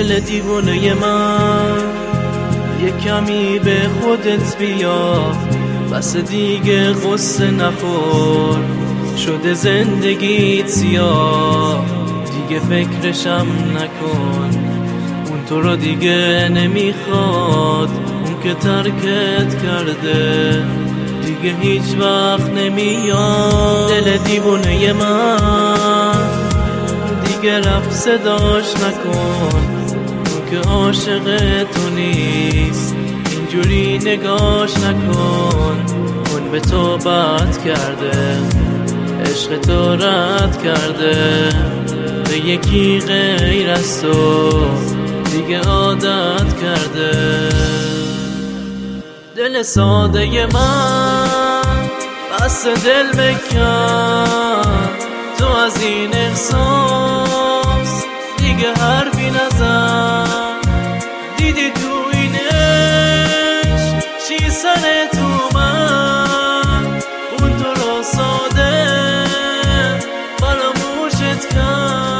دل دیوونه من یه کمی به خودت بیا، بس دیگه غصه نخور، شده زندگیت سیاه، دیگه فکرشم نکن، اون تو رو دیگه نمیخواد، اون که ترکت کرده دیگه هیچ وقت نمیاد. دل دیوونه من دیگه رفت صداش نکن، اون که عاشق تو نیست اینجوری نگاش نکن، اون به تو بد کرده، عشق تو رد کرده، به یکی غیر از تو دیگه عادت کرده. دل ساده من بس دل بکن، تو از این احساس دیگه حرفی نزن، دیدی تو این عشق چی سر تو من، اون تو رو ساده فراموشت کرد.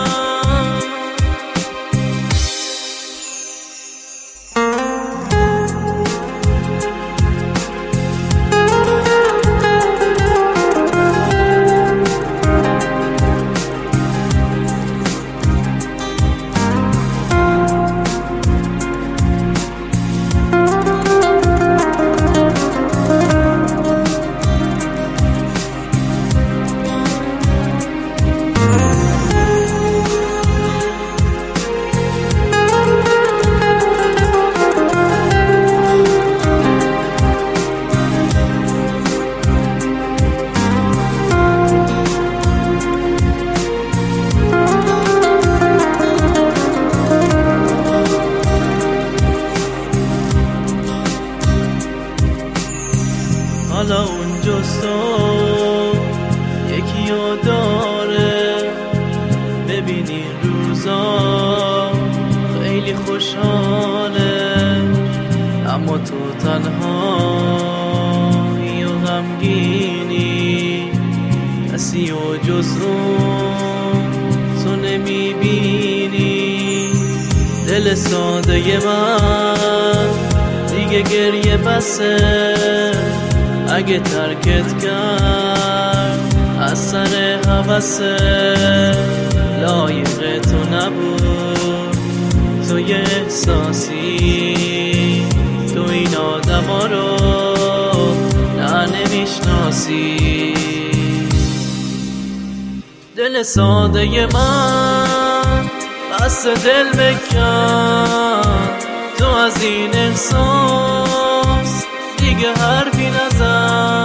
حالا اون جستو یکی رو داره، ببینی روزا خیلی خوشحاله، اما تو تنهایی و غمگینی، کسی و جز اون تو نمیبینی. دل ساده من دیگه گریه بسه، اگه ترکت کرد از سر هوسه، لایق تو نبود، تو یه احساسی، تو این آدم ها رو نه نمیشناسی. دل ساده من بس دل بکن، تو از این احساس دیگه حرفی نزن.